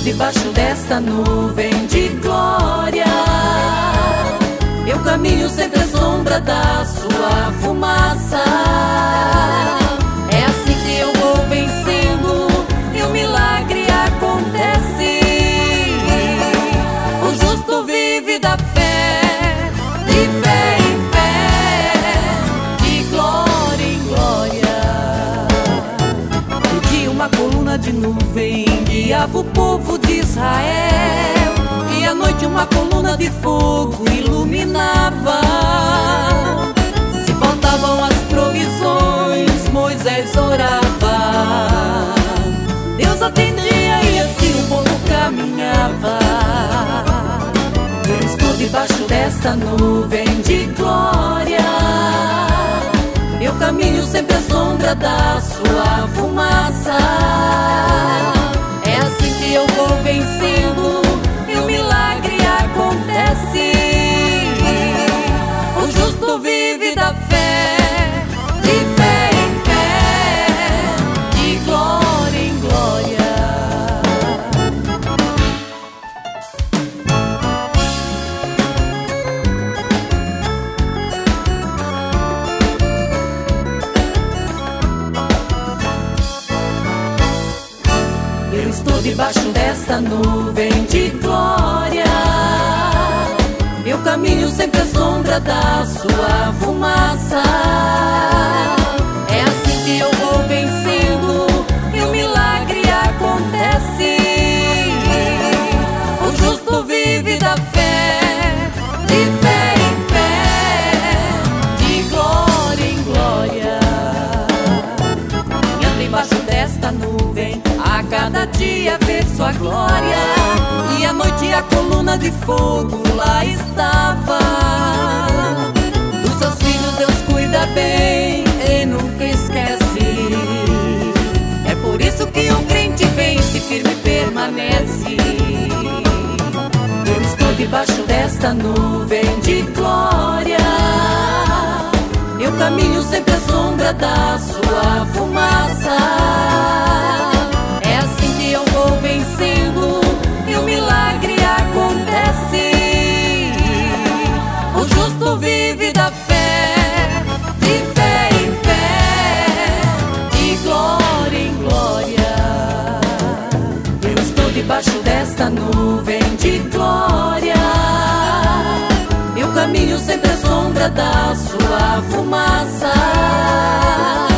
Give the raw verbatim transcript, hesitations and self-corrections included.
debaixo desta nuvem de glória. Eu caminho sempre à sombra da sua fumaça. É assim que eu vou vencendo e o milagre acontece. O justo vive da fé, de fé em fé, de glória em glória. De dia uma coluna de nuvem guiava o povo de Israel, e à noite uma coluna de fogo iluminava. Se faltavam as provisões, Moisés orava, Deus atendia e assim o povo caminhava. Eu estou debaixo desta nuvem de glória. Eu caminho sempre à sombra da sua fumaça. É assim que eu vou vencendo e o milagre acontece. O justo vive da fé, de fé em fé, de glória em glória. Eu estou debaixo desta nuvem de glória. Eu caminho sempre à sombra da sua fumaça. É assim que eu vou vencendo e o milagre acontece. O justo vive da fé, de fé em fé, de glória em glória. E debaixo desta nuvem a cada dia ver sua glória, e à noite a coluna de fogo lá estava. Dos seus filhos Deus cuida bem e nunca esquece. É por isso que o crente vence, firme permanece. Eu estou debaixo desta nuvem de glória. Eu caminho sempre à sombra da sua fumaça. Eu vou vencendo e o milagre acontece. O justo vive da fé, de fé em fé, de glória em glória. Eu estou debaixo desta nuvem de glória. Eu caminho sempre à sombra da sua fumaça.